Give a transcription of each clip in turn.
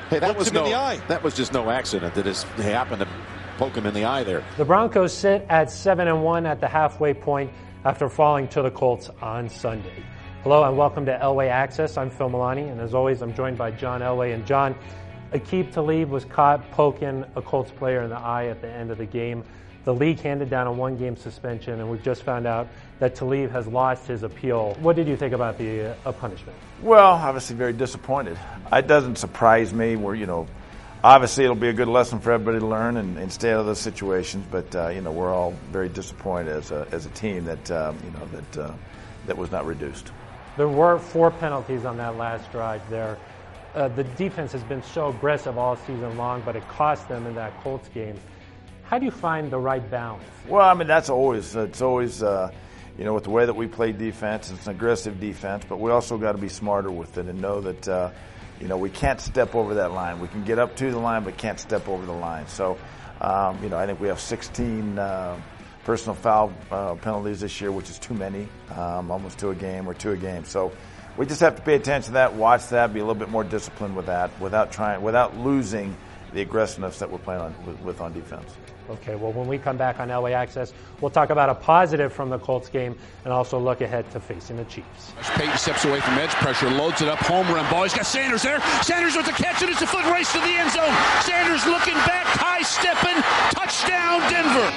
Hey, that was him in the eye. That was just no accident. That he happened to poke him in the eye there. The Broncos sit at 7-1 at the halfway point after falling to the Colts on Sunday. Hello and welcome to Elway Access. I'm Phil Milani, and as always, I'm joined by John Elway. And John, Aqib Talib was caught poking a Colts player in the eye at the end of the game. The league handed down a one-game suspension, and we've just found out that Talib has lost his appeal. What did you think about the punishment? Well, obviously very disappointed. It doesn't surprise me. Obviously it'll be a good lesson for everybody to learn and stay out of those situations. But we're all very disappointed as a team that that was not reduced. There were 4 penalties on that last drive there. The defense has been so aggressive all season long, but it cost them in that Colts game. How do you find the right balance? Well, I mean, it's always with the way that we play defense, it's an aggressive defense, but we also got to be smarter with it and know that, we can't step over that line. We can get up to the line, but can't step over the line. So, I think we have 16 personal foul penalties this year, which is too many, almost 2 a game or 2 a game. So we just have to pay attention to that, watch that, be a little bit more disciplined with that without losing the aggressiveness that we're playing on defense. Okay, well, when we come back on Elway Access, we'll talk about a positive from the Colts game and also look ahead to facing the Chiefs. Peyton steps away from edge pressure, loads it up, home run ball. He's got Sanders there. Sanders with the catch, and it's a foot race to the end zone. Sanders looking back, high stepping, touchdown Denver.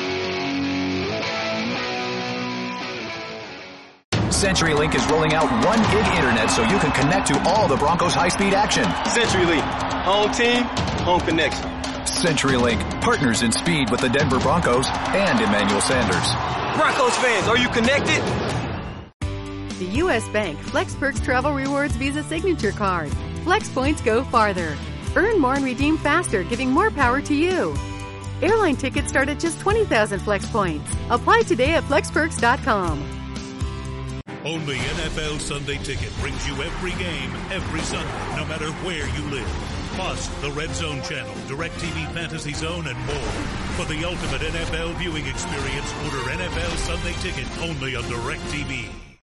CenturyLink is rolling out 1 gig internet so you can connect to all the Broncos high-speed action. CenturyLink, home team, home connection. CenturyLink, partners in speed with the Denver Broncos and Emmanuel Sanders. Broncos fans, are you connected? The U.S. Bank FlexPerks Travel Rewards Visa Signature Card. Flex points go farther. Earn more and redeem faster, giving more power to you. Airline tickets start at just 20,000 Flex points. Apply today at flexperks.com. Only NFL Sunday Ticket brings you every game, every Sunday, no matter where you live. Plus, the Red Zone Channel, DirecTV Fantasy Zone, and more. For the ultimate NFL viewing experience, order NFL Sunday Ticket only on DirecTV.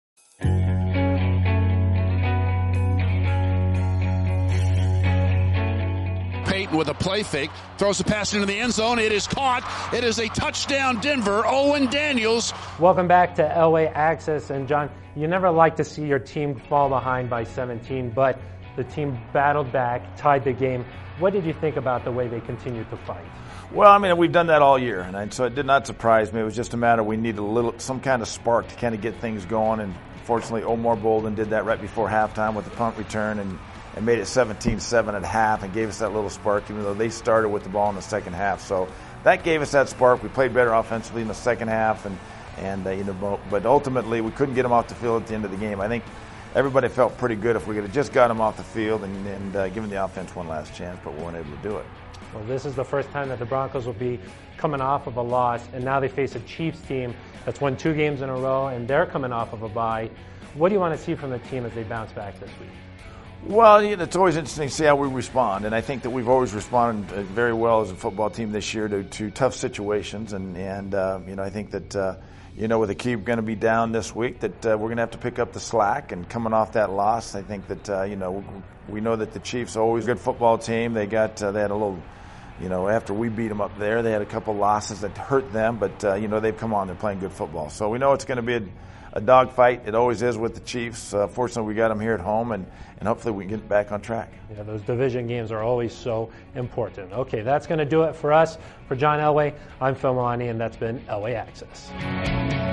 Peyton with a play fake, throws the pass into the end zone. It is caught. It is a touchdown Denver. Owen Daniels. Welcome back to Elway Access. And John, you never like to see your team fall behind by 17, but the team battled back, tied the game. What did you think about the way they continued to fight? Well, I mean, we've done that all year, and so it did not surprise me. It was just a matter we needed some kind of spark to kind of get things going, and fortunately Omar Bolden did that right before halftime with the punt return and made it 17-7 at half and gave us that little spark, even though they started with the ball in the second half. So that gave us that spark. We played better offensively in the second half, but ultimately we couldn't get them off the field at the end of the game. I think everybody felt pretty good if we could have just got them off the field and given the offense one last chance, but we weren't able to do it. Well, this is the first time that the Broncos will be coming off of a loss, and now they face a Chiefs team that's won 2 games in a row, and they're coming off of a bye. What do you want to see from the team as they bounce back this week? Well, it's always interesting to see how we respond, and I think that we've always responded very well as a football team this year to tough situations, and I think that with Aqib going to be down this week, that we're going to have to pick up the slack. And coming off that loss, I think that we know that the Chiefs are always a good football team. They had a little, after we beat them up there, they had a couple losses that hurt them, but they've come on. They're playing good football, so we know it's going to be a dogfight. It always is with the Chiefs. Fortunately, we got them here at home, and hopefully we can get back on track. Yeah, those division games are always so important. Okay, that's going to do it for us. For John Elway, I'm Phil Milani, and that's been Elway Access.